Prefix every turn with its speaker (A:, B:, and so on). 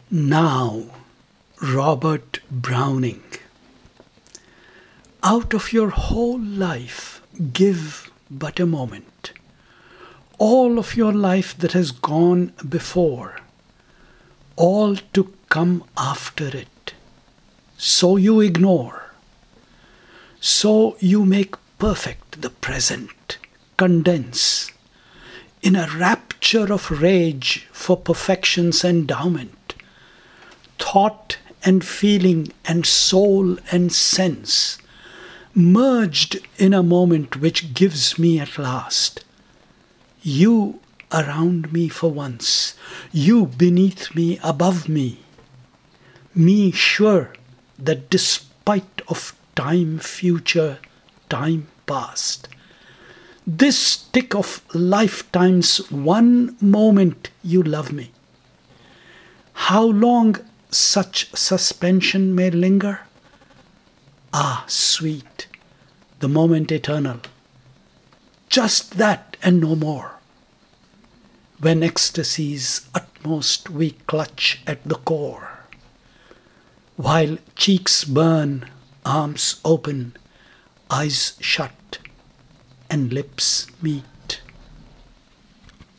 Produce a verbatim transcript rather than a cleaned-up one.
A: Now, Robert Browning. Out of your whole life, give but a moment. All of your life that has gone before, all to come after it. So you ignore. So you make perfect the present, condense in a rapture of rage for perfection's endowment. Thought and feeling and soul and sense merged in a moment which gives me at last. You around me for once, you beneath me, above me. Me sure that despite of time future, time past, this tick of lifetime's one moment you love me. How long such suspension may linger? Ah, sweet, the moment eternal. Just that and no more. When ecstasy's utmost we clutch at the core, while cheeks burn, arms open, eyes shut, and lips meet.